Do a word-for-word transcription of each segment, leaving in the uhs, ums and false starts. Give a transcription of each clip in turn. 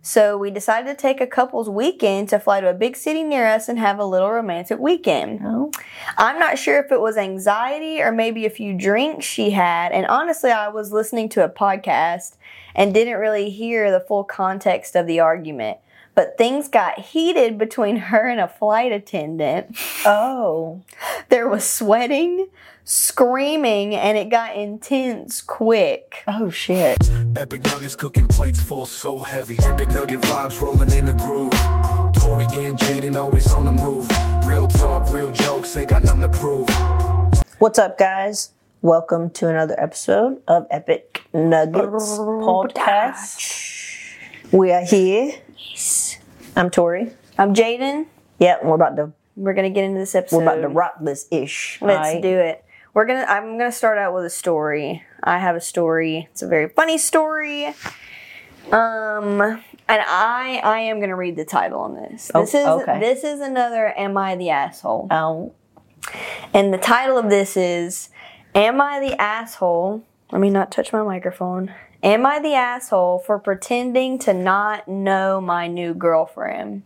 So we decided to take a couple's weekend to fly to a big city near us and have a little romantic weekend. Oh. I'm not sure if it was anxiety or maybe a few drinks she had. And honestly, I was listening to a podcast and didn't really hear the full context of the argument. But things got heated between her and a flight attendant. Oh. There was sweating, screaming, and it got intense quick. Oh, shit. Epic nuggets cooking plates full so heavy. Epic nugget vibes rolling in the groove. Tori and Jaden always on the move. Real talk, real jokes, they got nothing to prove. What's up, guys? Welcome to another episode of Epic Nuggets Podcast. We are here. Yes. I'm Tori. I'm Jaden. Yeah, we're about to We're gonna get into this episode. we're about to rock this ish. Let's right? do it. We're gonna. I'm gonna start out with a story. I have a story. It's a very funny story. Um, and I I am gonna read the title on this. This Oh, is okay. this is another Am I the Asshole? Oh, And the title of this is Am I the Asshole? Let me not touch my microphone. Am I the asshole for pretending to not know my new girlfriend?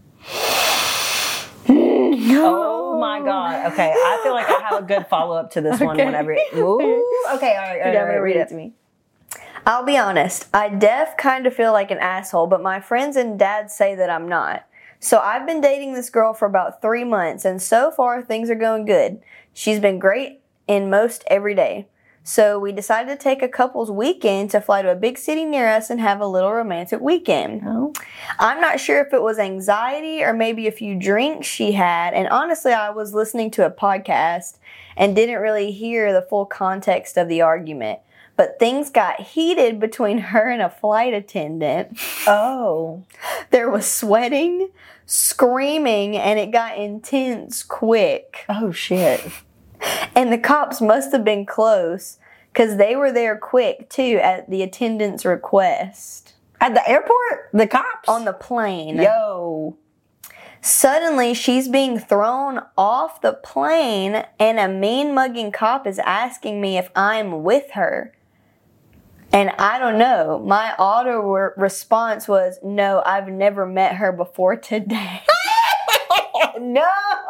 oh my God. Okay, I feel like I have a good follow up to this one Okay. whenever. It, ooh, okay, all right, all right, Yeah, all I'm right, gonna read read it it. to me. I'll be honest, I def kind of feel like an asshole, but my friends and dad say that I'm not. So I've been dating this girl for about three months, and so far things are going good. She's been great in most every day. So we decided to take a couple's weekend to fly to a big city near us and have a little romantic weekend. Oh, I'm not sure if it was anxiety or maybe a few drinks she had. And honestly, I was listening to a podcast and didn't really hear the full context of the argument. But things got heated between her and a flight attendant. oh, There was sweating, screaming, and it got intense quick. oh, shit. And the cops must have been close because they were there quick too at the attendant's request. At the airport, the cops On the plane. Yo. Suddenly, she's being thrown off the plane, and a mean mugging cop is asking me if I'm with her. And I don't know. My auto re- response was, no, I've never met her before today. No.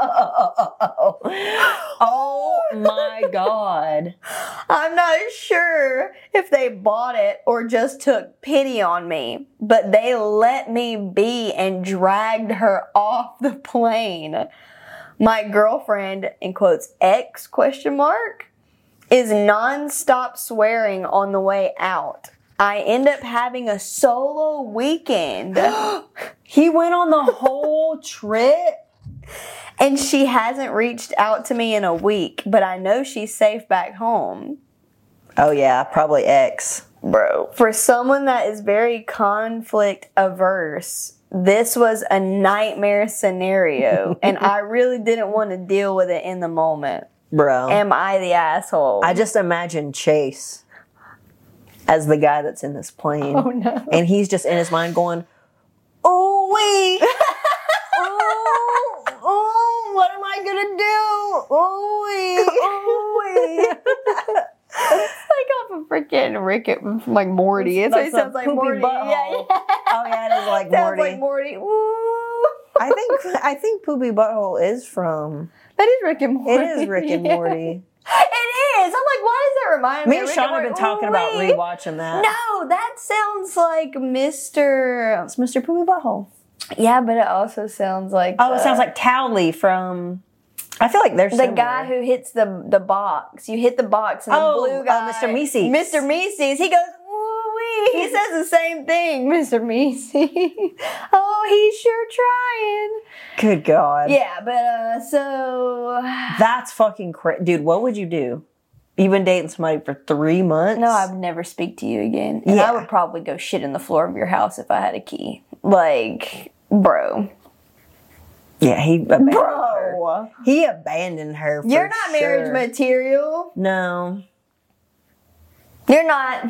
Oh my God. I'm not sure if they bought it or just took pity on me, but they let me be and dragged her off the plane. My girlfriend, in quotes, ex question mark, is nonstop swearing on the way out. I end up having a solo weekend. He went on the whole trip? And she hasn't reached out to me in a week, but I know she's safe back home. Oh yeah, probably X. Bro, for someone that is very conflict averse, this was a nightmare scenario, and I really didn't want to deal with it in the moment. Bro. Am I the asshole? I just imagine Chase as the guy that's in this plane. Oh, no. And he's just in his mind going, oh wait. oh, oh, what am I gonna do? Oh wait. Oh wait. It's like off of freaking Rick and like Morty. It's That's what it sounds a like poopy Morty. butthole. Yeah, yeah. Oh yeah, it is like Sounds Morty. like Morty. Ooh. I think I think Poopy Butthole is from That is Rick and Morty. it is Rick and Yeah. Morty. It is. I'm like, why does that remind me? Me of and Rick Sean have Morty? been talking about Wait. rewatching that. No, that sounds like Mister It's Mister Poopy Butthole. Yeah, but it also sounds like Oh, the, it sounds like Towley from. I feel like there's the guy who hits the the box. You hit the box and the Oh, blue uh, guy, Mister Meeseeks. Mister Meeseeks. He goes, ooh wee. He says the same thing, Mister Meeseeks. Oh, he's sure trying. Good God. Yeah, but uh, so That's fucking crazy, dude. What would you do? You've been dating somebody for three months. no, I'd never speak to you again, and Yeah. I would probably go shit in the floor of your house if I had a key. Like, bro, Yeah, he abandoned her. bro, He abandoned her. For you're not marriage sure. material. No. You're not.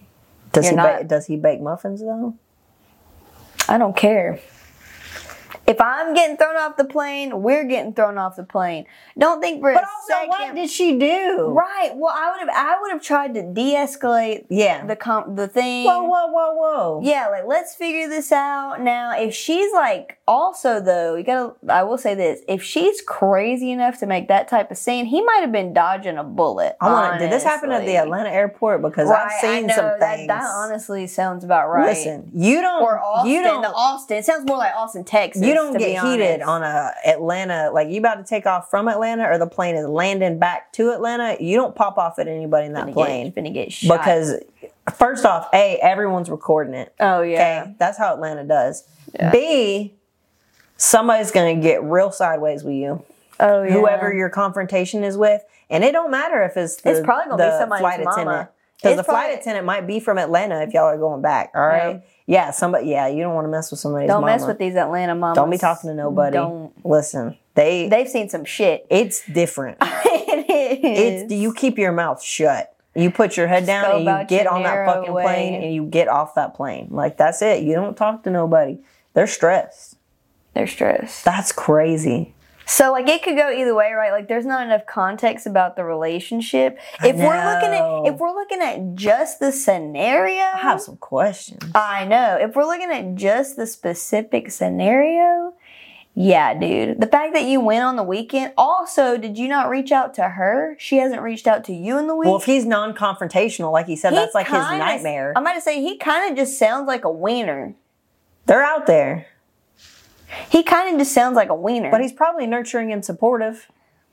Does You're he? not. Ba- does he bake muffins though? I don't care. If I'm getting thrown off the plane, we're getting thrown off the plane. Don't think for But a also, second. what did she do? Right. Well, I would have. I would have tried to de-escalate. Yeah. The com- the thing. Whoa, whoa, whoa, whoa. Yeah, like let's figure this out now. If she's like, also though, you gotta. I will say this: if she's crazy enough to make that type of scene, he might have been dodging a bullet. I want. Did this happen at the honestly. Atlanta airport? Because Right, I've seen I know, some that, things. That honestly sounds about right. Listen, you don't. Or Austin, you don't. the Austin. It sounds more like Austin, Texas. You don't to be get heated honest. on a Atlanta, like you about to take off from Atlanta or the plane is landing back to Atlanta. You don't pop off at anybody in that Finna plane. Get, finna get shot. Because first off, A, everyone's recording it. Oh yeah. Okay. That's how Atlanta does. Yeah. B, somebody's gonna get real sideways with you. Oh yeah. Whoever your confrontation is with. And it don't matter if it's the, It's probably gonna be the somebody's flight mama. attendant. Because It's the flight probably- attendant might be from Atlanta if y'all are going back. All right. Yeah, somebody. Yeah, you don't want to mess with somebody's Don't mama. mess with these Atlanta mamas. Don't be talking to nobody. Don't. Listen. They. They've seen some shit. It's different. it is. It's you keep your mouth shut. You put your head down go and you about get your on that narrow fucking way. plane and you get off that plane. Like that's it. You don't talk to nobody. They're stressed. They're stressed. That's crazy. So like it could go either way, right? Like there's not enough context about the relationship. If we're looking know. at if we're looking at just the scenario, I have some questions. I know. If we're looking at just the specific scenario, yeah, dude. The fact that you went on the weekend. Also, did you not reach out to her? She hasn't reached out to you in the week. Well, if he's non-confrontational, like he said, He that's like his kinda- nightmare. I'm about to say he kind of just sounds like a wiener. They're out there. He kind of just sounds like a wiener. But he's probably nurturing and supportive.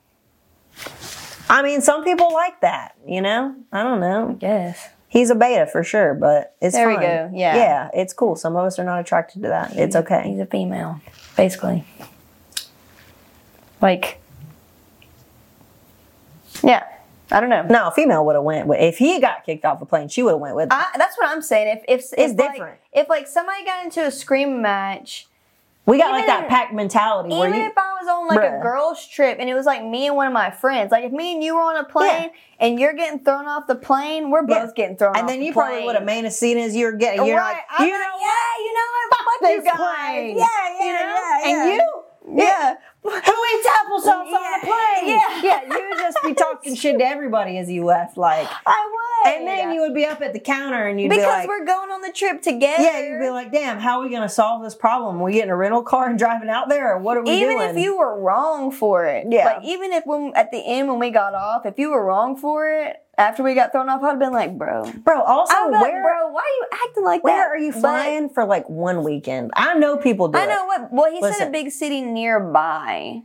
I mean, some people like that, you know? I don't know. Yes. He's a beta for sure, but it's There we fine. go, yeah. Yeah, it's cool. Some of us are not attracted to that. It's okay. He's a female, basically. Like, yeah. I don't know. No, a female would have went with, if he got kicked off a plane, she would have went with him. I, that's what I'm saying. If if It's if, like, different. if like somebody got into a scream match, We got like even that if- pack mentality where even you, if I was on like Bruh. a girls trip and it was like me and one of my friends, like if me and you were on a plane and you're getting thrown off the plane, we're both Yeah. getting thrown off and then the you plane. probably would have made a scene as you were getting, you're right. like, I'm you like, know yeah, you know what? Fuck this you guys. plane. Yeah, Yeah, you know? yeah, yeah. And you, yeah. who eats applesauce on Yeah, the plane? yeah. yeah, you would just be talking shit to everybody as you left, like, I would. and then you would be up at the counter and you'd because be like, we're going on the trip together. yeah, you'd be like, damn, how are we gonna solve this problem? We getting a rental car and driving out there, or what are we even doing? if you were wrong for it, Yeah. like even if when at the end when we got off, if you were wrong for it after we got thrown off, I'd have been like, bro, Bro, also, I'd be like, where, bro, why are you acting like where that? are you But flying for like one weekend? I know people do I it. know what. Well, he said Listen. a big city nearby,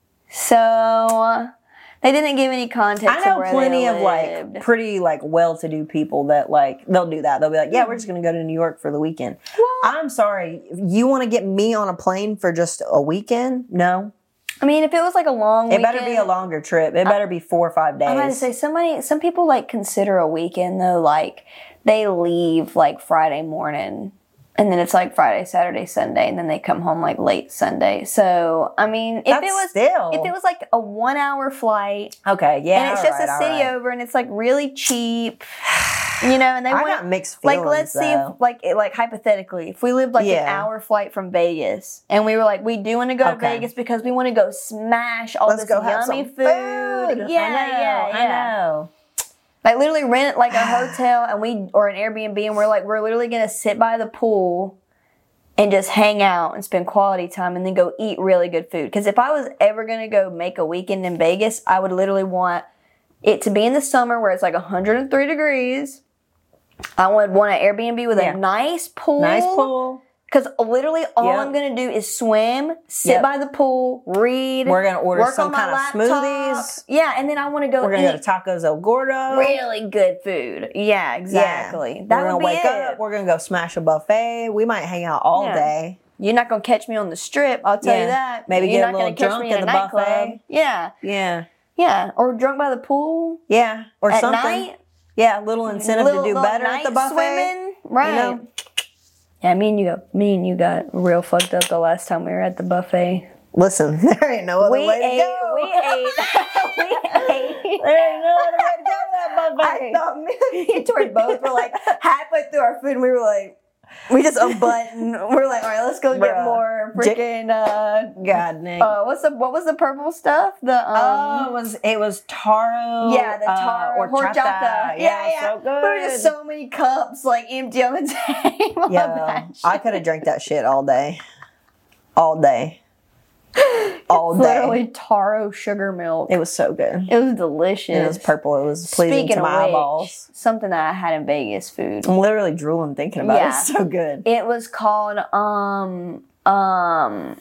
so they didn't give any context. I know of where plenty they of lived. like pretty like well-to-do people that like they'll do that. They'll be like, "Yeah, we're just gonna go to New York for the weekend." Well, I'm sorry, you want to get me on a plane for just a weekend? No, I mean, if it was like a long, it weekend, better be a longer trip. It better be four or five days. I'm about to say somebody. Some people like consider a weekend though, like they leave like Friday morning. And then it's like Friday, Saturday, Sunday, and then they come home like late Sunday. So I mean, if That's it was still- if it was like a one hour flight okay, yeah, and it's all just right, a all city right. over and it's like really cheap, you know, and they I want got mixed feelings. like let's see though. if like it, like hypothetically, if we lived like an Yeah. hour flight from Vegas and we were like, we do want to go to Okay. Vegas because we want to go smash all Let's this go have yummy some food. food. Yeah, I know, yeah, yeah. I know. Like literally rent like a hotel and we or an Airbnb and we're like we're literally gonna sit by the pool and just hang out and spend quality time and then go eat really good food. Because if I was ever gonna go make a weekend in Vegas, I would literally want it to be in the summer where it's like one hundred three degrees. I would want an Airbnb with Yeah. a nice pool. Nice pool. Because literally all Yep. I'm gonna do is swim, sit Yep. by the pool, read. We're gonna order work some on my kind of laptop. smoothies. Yeah, and then I want to go We're eat gonna go to Tacos El Gordo. really good food. Yeah, exactly. Yeah. That we're would gonna be wake it. up. We're gonna go smash a buffet. We might hang out all Yeah. day. You're not gonna catch me on the strip. I'll tell Yeah. you that. Maybe You're get a not gonna little catch drunk me at in a the nightclub. buffet. Yeah, Yeah, yeah. Or drunk by the pool yeah, or at something. night. Yeah, a little incentive Little- to do little better at the night buffet. Swimming. Right. You know? Yeah, me and you got me and you got real fucked up the last time we were at the buffet. Listen, there ain't no other We way ate. to go. We ate. we ate. There ain't no other way to go to that buffet. I thought me and Tori both were like halfway through our food and we were like, We just unbutton. We're like, all right, let's go get Bruh. more freaking. Uh, God dang. uh, what's the what was the purple stuff? The um, oh, it was it was taro. yeah, the uh, taro horchata. horchata. Yeah, yeah. So good. There were just so many cups like empty on the table. of Yeah, that I shit. could have drank that shit all day, all day, all day. Literally taro sugar milk. It was so good. It was delicious. It was purple. It was pleasing Speaking to my of which, eyeballs. something that I had in Vegas food. I'm literally drooling thinking about it. Yeah. It's so good. It was called um um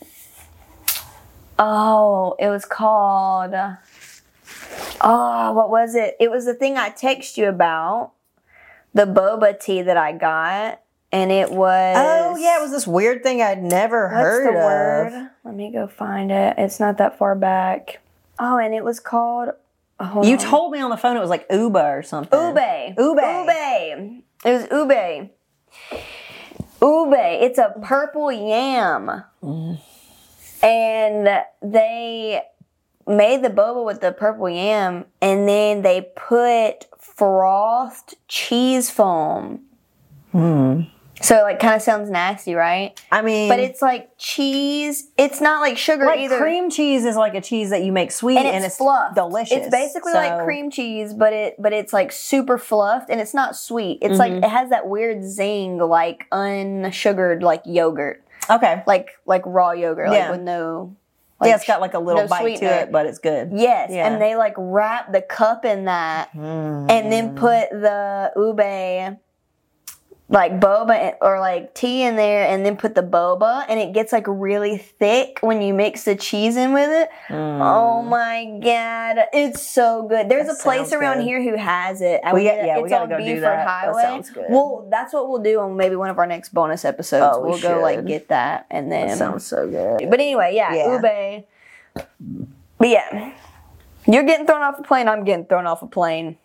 oh, it was called oh, what was it? It was the thing I texted you about, the boba tea that I got, and it was Oh yeah, it was this weird thing I'd never what's heard the of. word? Let me go find it. It's not that far back. Oh, and it was called hold You on. told me on the phone it was like Uba or something. Ube. Ube. Ube. It was ube. Ube. It's a purple yam. Mm. And they made the boba with the purple yam, and then they put frothed cheese foam. Hmm. So it like kind of sounds nasty, right? I mean, But it's like cheese. It's not like sugar like either. cream cheese is like a cheese that you make sweet and and it's, it's, fluffed. delicious. It's basically So- like cream cheese, but it but it's like super fluffed, and it's not sweet. It's like Mm-hmm. it has that weird zing, like unsugared, like yogurt, Okay. like like raw yogurt, like Yeah. with no. Like, Yeah, it's got like a little no bite sweetener. to it, but it's good. Yes, Yeah. and they like wrap the cup in that, Mm. and then put the ube, like boba or like tea in there, and then put the boba, and it gets like really thick when you mix the cheese in with it. Mm. Oh my god, it's so good. There's That a place sounds around good. here who has it. I We would got- get it. yeah, we It's gotta on go do Beeford that. That Highway. sounds good. Well, that's what we'll do on maybe one of our next bonus episodes. Oh, we we'll go like should. get that and then. That sounds so good. But anyway, yeah, Yeah. ube. But yeah, you're getting thrown off a plane. I'm getting thrown off a plane.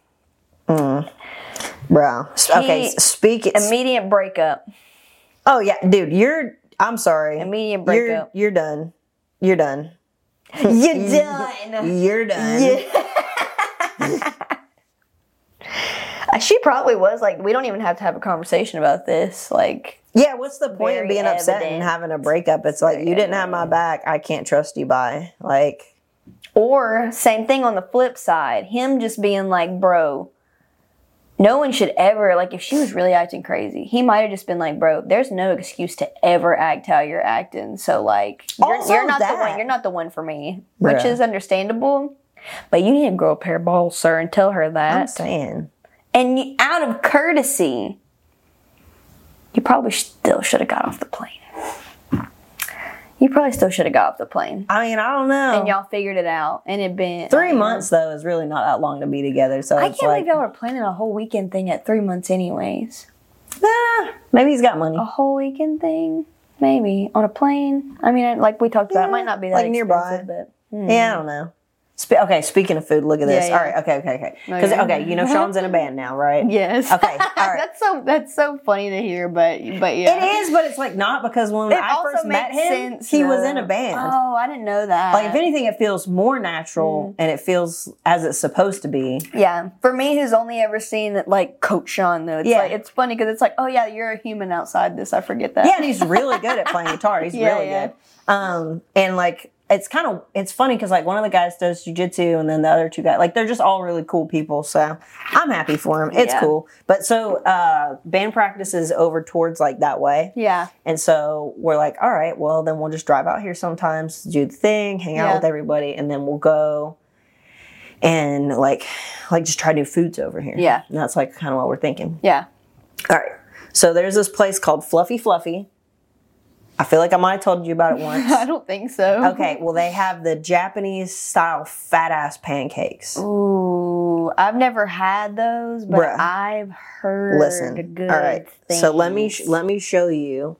Bro. S- Okay, He- s- speak it. Immediate breakup. Oh yeah, dude, you're I'm sorry. Immediate You're, breakup. you're done. You're done. You're done. You're done. Yeah. She probably was like, we don't even have to have a conversation about this. Like, Yeah, what's the point Very of being upset and evident. having a breakup? It's like Very you didn't have my back. I can't trust you. Bye. Like, or same thing on the flip side, him just being like, bro, no one should ever, like, if she was really acting crazy, he might have just been like, bro, there's no excuse to ever act how you're acting. So like, you're, Also you're not that. the one. You're not the one for me, which Bruh. is understandable. But you need to grow a pair of balls, sir, and tell her I'm that. saying. And you, out of courtesy, you probably still should have got off the plane. You probably still should have got off the plane. I mean, I don't know. And y'all figured it out. And it been Three I know. months though is really not that long to be together. So I it's can't like, believe y'all were planning a whole weekend thing at three months anyways. nah, maybe he's got money. A whole weekend thing? Maybe. On a plane? I mean, like we talked about, it Yeah, might not be that like expensive, nearby. but hmm. Yeah, I don't know. Spe- okay, speaking of food, look at this. Yeah, yeah. All right, okay, okay, okay. Because Okay. okay, you know Sean's in a band now, right? Yes. Okay, all right. that's so that's so funny to hear, but but yeah. It is, but it's like not because when It I also first met makes him, sense, he was in though. a band. Oh, I didn't know that. Like if anything, it feels more natural and it feels as it's supposed to be. Yeah, for me, who's only ever seen like Coach Sean, though, it's Yeah. like it's funny because it's like, oh yeah, you're a human outside this. I forget that. Yeah, and he's really good at playing guitar. He's Yeah, really yeah. good. Um, and like it's kind of it's funny because like one of the guys does jujitsu and then the other two guys like they're just all really cool people. So I'm happy for him. It's Yeah. cool. But so uh, band practice is over towards like that way. yeah, And so we're like, all right, well, then we'll just drive out here sometimes, do the thing, hang out Yeah. with everybody, and then we'll go and like, like just try new foods over here. Yeah. And that's like kind of what we're thinking. yeah. All right. So there's this place called Fluffy Fluffy. I feel like I might have told you about it once. I don't think so. Okay. Well, they have the Japanese style fat ass pancakes. Ooh, I've never had those, but Bruh. I've heard Listen. good All right. things. So let me sh- let me show you.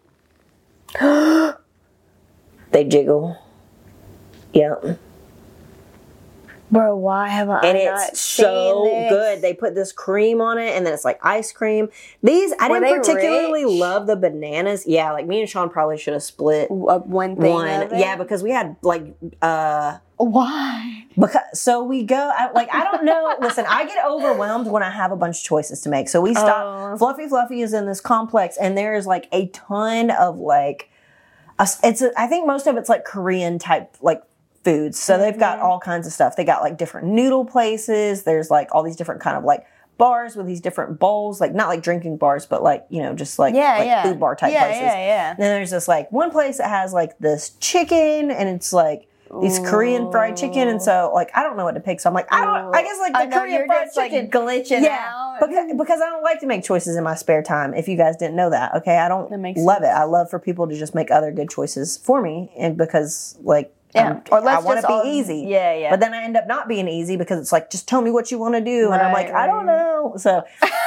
They jiggle. Yep. Bro, why have I And not it's so seen this? good. They put this cream on it, and then it's like ice cream. These, I Were didn't they particularly rich? love the bananas. Yeah, like me and Sean probably should have split Uh, one thing one. of it? Yeah, because we had like, uh, Why? because, so we go, I, like, I don't know. Listen, I get overwhelmed when I have a bunch of choices to make. So we stop. Oh. Fluffy Fluffy is in this complex, and there is like a ton of like, a, it's, a, I think most of it's like Korean type, like, foods. So they've got all kinds of stuff. They got like different noodle places. There's like all these different kind of like bars with these different bowls, like not like drinking bars, but like, you know, just like, Yeah, like yeah. food bar type yeah, places. Yeah, yeah, Then there's this like one place that has like this chicken, and it's like these Korean fried chicken. And so like, I don't know what to pick. So I'm like, I don't, I guess like the I know, Korean you're fried just, chicken. like, glitching yeah, out. Because, because I don't like to make choices in my spare time. If you guys didn't know that, okay, I don't That makes love it. I love for people to just make other good choices for me, and because like, Yeah. I'm- Or let's I want to just be all- easy. Yeah, yeah. But then I end up not being easy because it's like, just tell me what you want to do, and I'm Right, like, I don't right. know. So.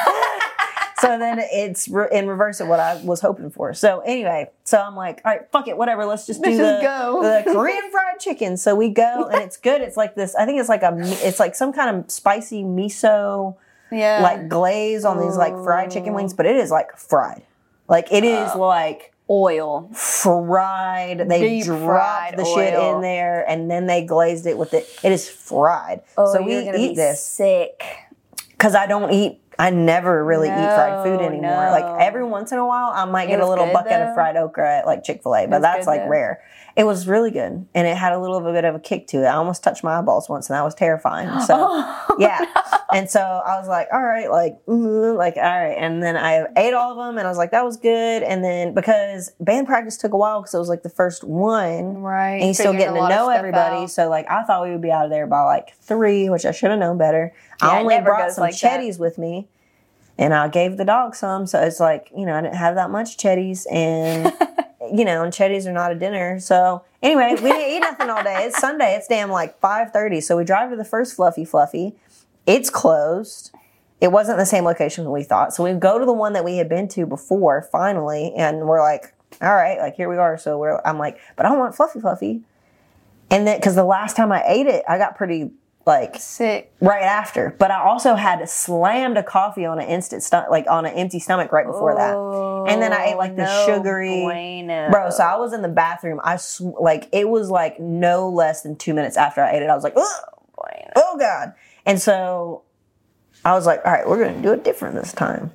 So then it's re- in reverse of what I was hoping for. So anyway, so I'm like, all right, fuck it, whatever. Let's just do Let's the, just go. the Korean fried chicken. So we go, and it's good. It's like this. I think it's like a, it's like some kind of spicy miso yeah. like glaze on these like fried chicken wings, but it is like fried. Like it is like oil. fried. They Deep dropped fried the shit oil. in there, and then they glazed it with it. It is fried. Oh, so we you're gonna eat be this sick. because I don't eat. I never really eat fried food No, anymore. no. Like every once in a while, I might It get a was little good, bucket though? of fried okra at like Chick-fil-A, but was that's good, like though? rare. It was really good, and it had a little bit of a kick to it. I almost touched my eyeballs once, and that was terrifying. So Oh, yeah, and so I was like, all right, like, mm, like all right, and then I ate all of them, and I was like, that was good. And then because band practice took a while because it was like the first one. right. And he's still Figuring getting a to lot of know stuff everybody. out. So, like, I thought we would be out of there by, like, three, which I should have known better. Yeah, I it only never brought goes some like that. Chetties with me, and I gave the dog some. So, it's like, you know, I didn't have that much Chetties, and, you know, and Chetties are not a dinner. So, anyway, we didn't eat nothing all day. It's Sunday. It's damn, like, five thirty. So, we drive to the first Fluffy Fluffy. It's closed. It wasn't the same location that we thought. So, we go to the one that we had been to before, finally, and we're like, all right, like, here we are. So, we're, I'm like, but I don't want Fluffy Fluffy. And then, because the last time I ate it, I got pretty, like, Sick. right after. But I also had slammed a coffee on an instant stomach, like, on an empty stomach right before that. And then I ate, like, the Oh, no sugary. bueno. Bro, so I was in the bathroom. I, sw- like, it was, like, no less than two minutes after I ate it. I was like, ugh, Bueno. oh, God. And so I was like, all right, we're going to do it different this time.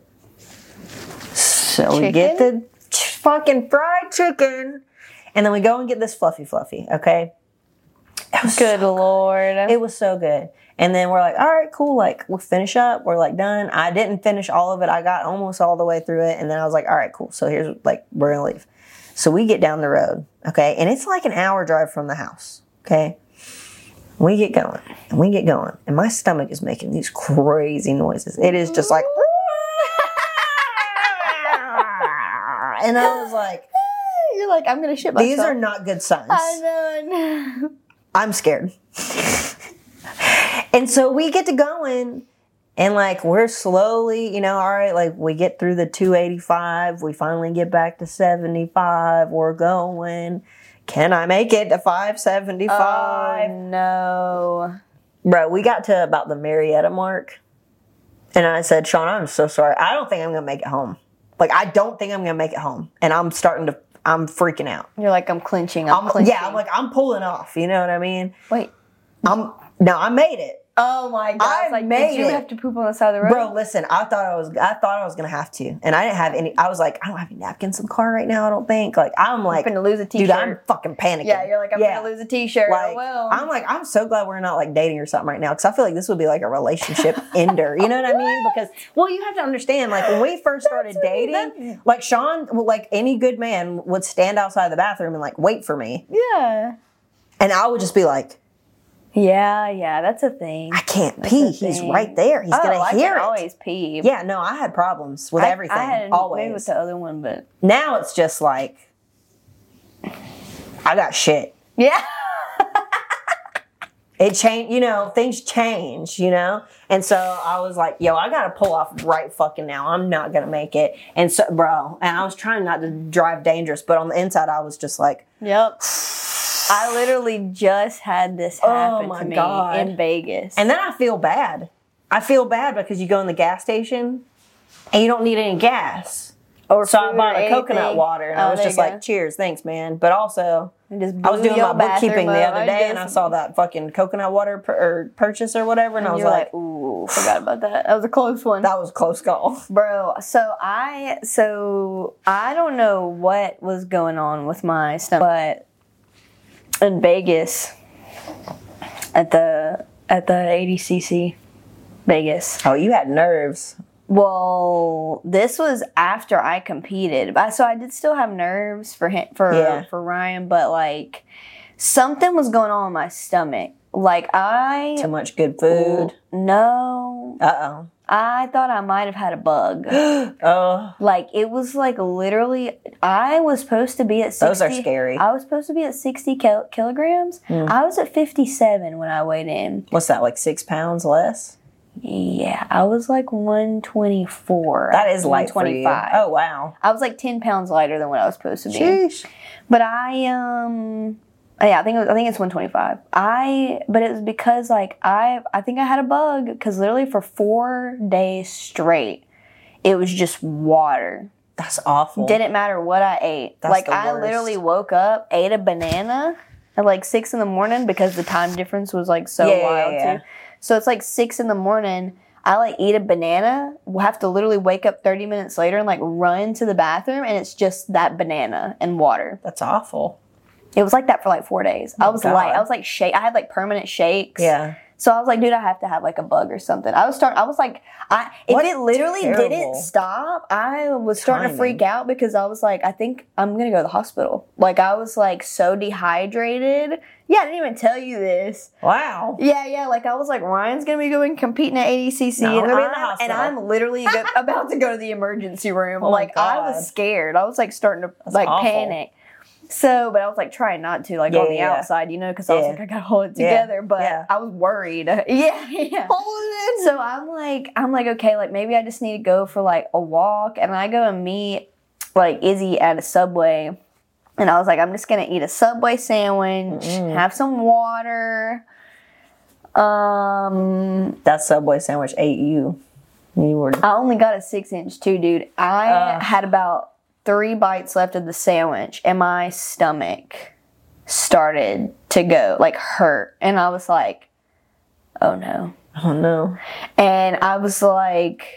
So we get the ch- fucking fried chicken, and then we go and get this Fluffy Fluffy, okay? It was Good Lord. It was so good. And then we're like, all right, cool. Like, we'll finish up. We're like done. I didn't finish all of it. I got almost all the way through it. And then I was like, all right, cool. So here's like, we're going to leave. So we get down the road. Okay. And it's like an hour drive from the house. Okay. We get going and we get going. And my stomach is making these crazy noises. It is just like, and I was like, You're like, I'm going to shit myself. these are not good signs. I know, no. I'm scared. And so we get to going, and like we're slowly, you know, all right, like we get through the two eighty-five, we finally get back to seventy-five, we're going. Can I make it to five seventy-five? Oh, no. Bro, we got to about the Marietta mark, and I said, Sean, I'm so sorry. I don't think I'm going to make it home. Like, I don't think I'm going to make it home. And I'm starting to, I'm freaking out. You're like, I'm clinching. I'm, I'm, clinching. yeah, I'm like, I'm pulling off. You know what I mean? Wait. I'm, no, I made it. Oh, my God. I like, made did you it. have to poop on the side of the road? Bro, listen, I thought I was I thought I was gonna have to. And I didn't have any I was like, I don't have any napkins in the car right now, I don't think. Like I'm like I'm finna lose a dude, t-shirt. I'm fucking panicking. Yeah, you're like, I'm Yeah. going to lose a t-shirt. Like, oh, well. I'm like, I'm so glad we're not like dating or something right now, because I feel like this would be like a relationship ender. You know what I mean? Because, well, you have to understand, like when we first started That's what- dating, that's- like Sean, like any good man, would stand outside the bathroom and like wait for me, yeah. and I would just be like, Yeah, yeah, that's a thing. I can't That's pee. a He's thing. right there. He's oh, gonna I hear can it. always pee. Yeah, no, I had problems with I, everything. I had always. maybe with the other one, but Now it's just like, I got shit. yeah. It changed, you know, things change, you know? And so I was like, yo, I gotta pull off right fucking now. I'm not gonna make it. And so, bro, and I was trying not to drive dangerous, but on the inside, I was just like, Yep. I literally just had this Oh happen my to me God. in Vegas. And then I feel bad. I feel bad because you go in the gas station and you don't need any gas. or So I food bought or a coconut anything. water and Oh, I was there just you like, go. cheers, thanks, man. But also, It just I was blew doing my your bookkeeping bathroom the up. other I day and I just- saw that fucking coconut water pur- or purchase or whatever, and, I and was you're like, like, ooh, forgot about that. That was a close one. that was a close call. Bro, so I so I don't know what was going on with my stomach, but in Vegas at the at the A D C C Vegas. Oh, you had nerves. Well, this was after I competed. But- So I did still have nerves for him, for Yeah. for Ryan, but like something was going on in my stomach. Like I Too much good food. no, Uh I thought I might have had a bug. oh. Oh, Like it was like literally, I was supposed to be at sixty. Those are scary. I was supposed to be at sixty kil- kilograms. I was at fifty-seven when I weighed in. what's that, like six pounds less? Yeah, I was like one twenty-four. That is light for you. Oh, wow. I was like ten pounds lighter than what I was supposed to be. Sheesh. But I um yeah, I think it was, I think it's one twenty-five. I but it was because like I I think I had a bug because literally for four days straight, it was just water. That's awful. Didn't matter what I ate. That's like the I worst. literally woke up, ate a banana at like six in the morning because the time difference was like so Yeah, yeah, wild yeah. too. So it's like six in the morning. I like eat a banana. We'll have to literally wake up thirty minutes later and like run to the bathroom, and it's just that banana and water. That's awful. It was like that for like four days. I was God. light. I was like shake. I had like permanent shakes. Yeah. So I was like, dude, I have to have like a bug or something. I was starting. I was like, I if What it literally terrible didn't stop, I was starting timing. to freak out because I was like, I think I'm gonna go to the hospital. Like I was like so dehydrated. Yeah, I didn't even tell you this. Wow. Yeah, yeah. Like I was like, Ryan's gonna be going competing at A D C C, No, I'm and, gonna be in the I'm, and hospital. I'm literally go- about to go to the emergency room. Oh my like I God. was scared. I was like starting to like awful. panic. So, but I was like trying not to, like Yeah, on the yeah, yeah. outside, you know, because I was Yeah. like, I gotta hold it Yeah, together. But yeah. I was worried. Yeah, yeah. So I'm like, I'm like, okay, like maybe I just need to go for like a walk, and I go and meet like Izzy at a Subway, and I was like, I'm just gonna eat a Subway sandwich, have some water. Um, That Subway sandwich ate you. You were. I only got a six inch too, dude. I Ugh. had about three bites left of the sandwich, and my stomach started to go like hurt, and I was like, oh no. Oh no. And I was like,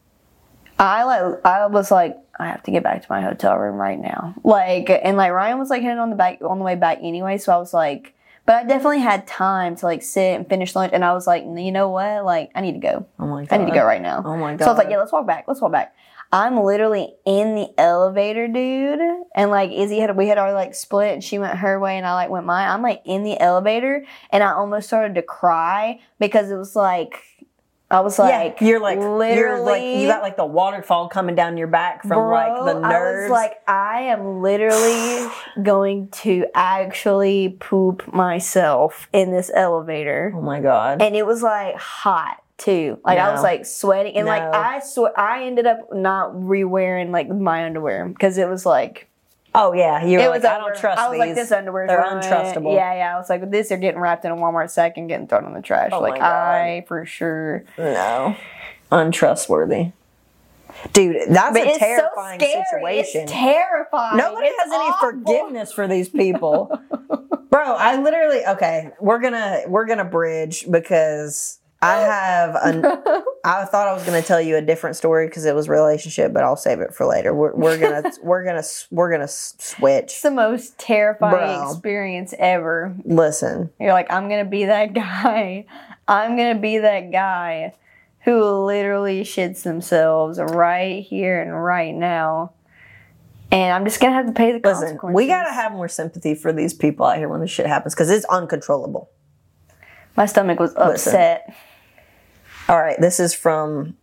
I like, I was like, I have to get back to my hotel room right now. Like, and like Ryan was like heading on the back on the way back anyway, so I was like, but I definitely had time to like sit and finish lunch, and I was like, you know what? Like, I need to go. Oh my god. I need to go right now. Oh my So I was like, God. yeah, let's walk back. Let's walk back. I'm literally in the elevator, dude. And like Izzy had, we had already like split, and she went her way and I like went mine. I'm like in the elevator, and I almost started to cry because it was like, I was like, yeah, you're like literally, you're like you got like the waterfall coming down your back from bro, like the nerves. I was like, I am literally going to actually poop myself in this elevator. oh my god. And it was like hot too. Like I No. was like sweating, and like No. I swear I ended up not re-wearing like my underwear because it was like oh yeah, you were it like, was. I over- don't trust I was these. like, this underwear. They're untrustable. Yeah, yeah. I was like, this are getting wrapped in a Walmart sack and getting thrown in the trash. Oh my like God. I for sure. No. Untrustworthy. Dude, that's But a it's terrifying so scary. situation. It's terrifying. Nobody It's has any awful. forgiveness for these people. Bro, I literally okay, we're gonna we're gonna bridge because I have an I thought I was gonna tell you a different story because it was relationship, but I'll save it for later. We're, we're gonna we're gonna we're gonna s- switch. It's the most terrifying Bro. experience ever. Listen, You're like, I'm gonna be that guy. I'm gonna be that guy who literally shits themselves right here and right now. And I'm just gonna have to pay the listen. consequences. We gotta have more sympathy for these people out here when this shit happens because it's uncontrollable. My stomach was upset. All right, this is from.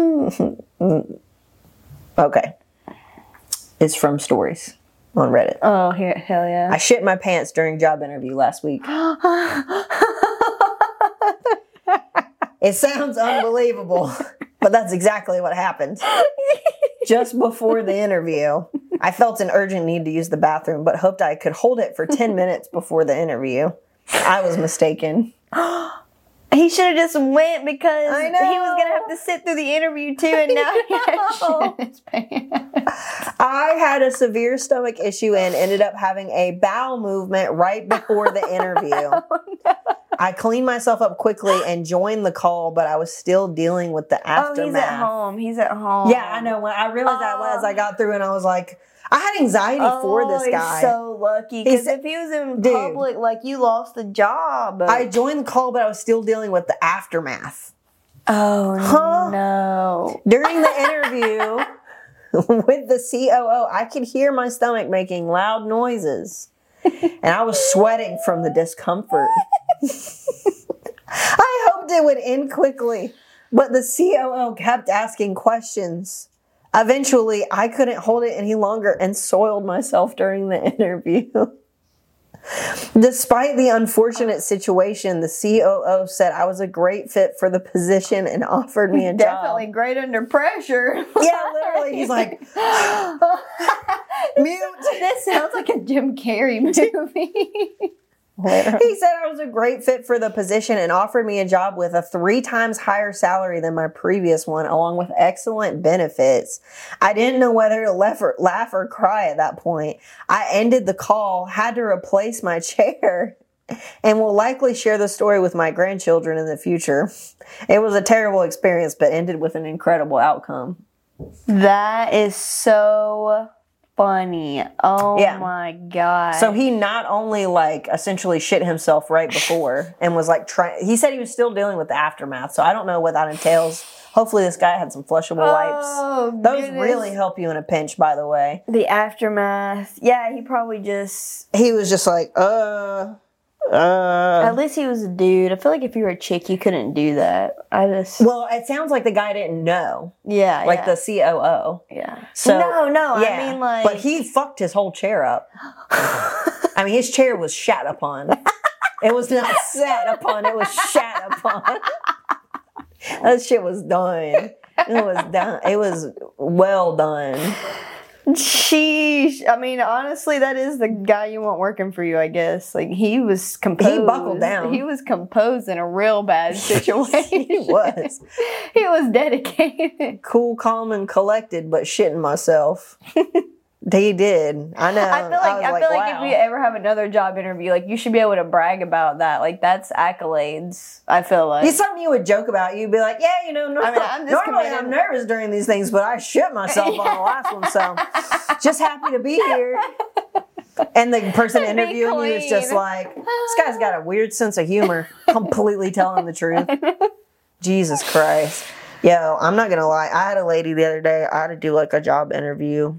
Okay, it's from stories on Reddit. Oh, here, hell yeah. I shit my pants during job interview last week. It sounds unbelievable, but that's exactly what happened. Just before the interview, I felt an urgent need to use the bathroom, but hoped I could hold it for ten minutes before the interview. I was mistaken. He should have just went because I he know. was going to have to sit through the interview too, and now he had shit in his pants. I had a severe stomach issue and ended up having a bowel movement right before the interview. Oh, no. I cleaned myself up quickly and joined the call, but I was still dealing with the aftermath. Oh, he's at home. He's at home. Yeah, I know. When I realized that as I got through, and I was like, I had anxiety oh, for this guy. He's so lucky. Because He's- if he was in Dude. public, like, you lost the job. I joined the call, but I was still dealing with the aftermath. oh, Huh? no. During the interview with the C O O, I could hear my stomach making loud noises, and I was sweating from the discomfort. I hoped it would end quickly, but the C O O kept asking questions. Eventually, I couldn't hold it any longer and soiled myself during the interview. Despite the unfortunate situation, the C O O said I was a great fit for the position and offered me a job. Definitely great under pressure. Yeah, literally. He's like, mute. This sounds like a Jim Carrey movie. He said I was a great fit for the position and offered me a job with a three times higher salary than my previous one, along with excellent benefits. I didn't know whether to laugh or, laugh or cry at that point. I ended the call, had to replace my chair, and will likely share the story with my grandchildren in the future. It was a terrible experience, but ended with an incredible outcome. That is so funny. Oh Yeah. my god. So he not only like essentially shit himself right before and was like trying, he said he was still dealing with the aftermath. So I don't know what that entails. Hopefully this guy had some flushable wipes. Oh, Those goodness. really help you in a pinch, by the way. The aftermath. Yeah, he probably just. He was just like, uh, uh. At least he was a dude. I feel like if you were a chick, you couldn't do that. I just. Well, it sounds like the guy didn't know, yeah. like yeah. the C O O. Yeah. So no, no. yeah, I mean, like. but he fucked his whole chair up. I mean, his chair was shat upon. It was not sat upon. It was shat upon. That shit was done. It was done. It was well done. Sheesh. I mean, honestly, that is the guy you want working for you, I guess. Like, he was composed. He buckled down. He was composed in a real bad situation. He was. He was dedicated. Cool, calm, and collected, but shitting myself. He did. I know. I feel like I, was feel like wow. if you ever have another job interview, like, you should be able to brag about that. Like, that's accolades. I feel like. It's something you would joke about. You'd be like, yeah, you know, no, I mean, I'm just normally committed. I'm nervous during these things, but I shit myself on the last one, so just happy to be here. And the person Be interviewing you is just clean. like, this guy's got a weird sense of humor, completely telling the truth. Jesus Christ. Yo, I'm not going to lie. I had a lady the other day, I had to do like a job interview.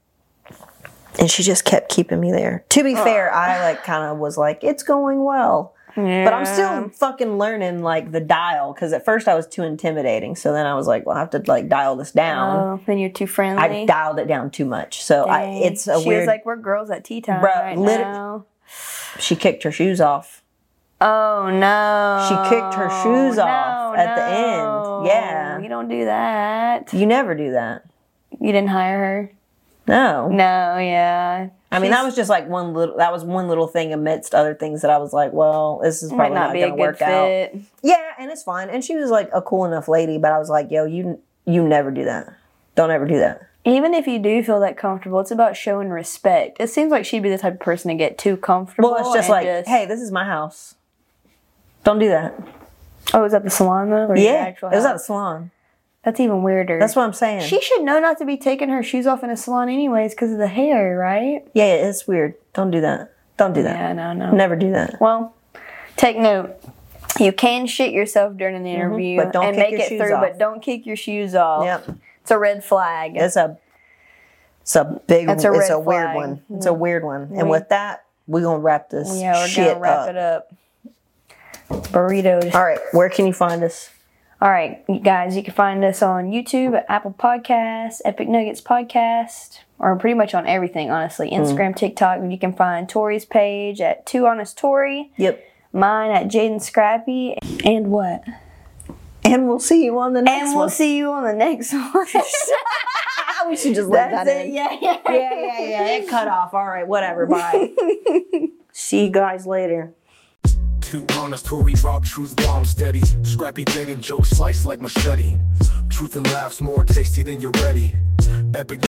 And she just kept keeping me there. To be fair, I like kind of was like, it's going well. Yeah. But I'm still fucking learning like the dial because at first I was too intimidating. So then I was like, well, I have to like dial this down. Oh, then you're too friendly. I dialed it down too much. So I, Dang. it's a she weird. was like, we're girls at tea time Bruh, right lit- now. She kicked her shoes off. Oh no! She kicked her shoes No, off at the no. end. Yeah. You don't do that. You never do that. You didn't hire her. No. No, yeah. I mean, She's- that was just like one little. That was one little thing amidst other things that I was like, well, this is might probably not not, be a going to good work out. fit. Yeah, and it's fine. And she was like a cool enough lady, but I was like, yo, you you never do that. Don't ever do that. Even if you do feel that comfortable, it's about showing respect. It seems like she'd be the type of person to get too comfortable. Well, it's just and like, just- hey, this is my house. Don't do that. Oh, was that the salon though? Or your Yeah, actual it was at the house? salon. That's even weirder. That's what I'm saying. She should know not to be taking her shoes off in a salon anyways because of the hair, right? yeah, it's weird. Don't do that. Don't do that. Yeah, no, no. Never do that. Well, take note. You can shit yourself during an interview but don't and kick make your it shoes through, off. but don't kick your shoes off. Yep. It's a red flag. It's a it's a big That's a it's red a weird flag. one. It's a weird one. And We- with that, we're gonna wrap this yeah, we're shit gonna wrap up. it up. Burritos. All right, where can you find us? All right, you guys, you can find us on YouTube, Apple Podcasts, Epic Nuggets Podcast, or pretty much on everything, honestly. Instagram, TikTok. You can find Tori's page at Two Honest Tori. Yep. Mine at Jaden Scrappy. And what? And we'll see you on the next And we'll one. see you on the next one. we should just let That's that it. in. Yeah, yeah. Yeah, yeah, yeah. It cut off. All right, whatever. Bye. See you guys later. Two honest who we rock, truth bomb steady. Scrappy thing and joke slice like machete. Truth and laughs more tasty than you're ready. Epic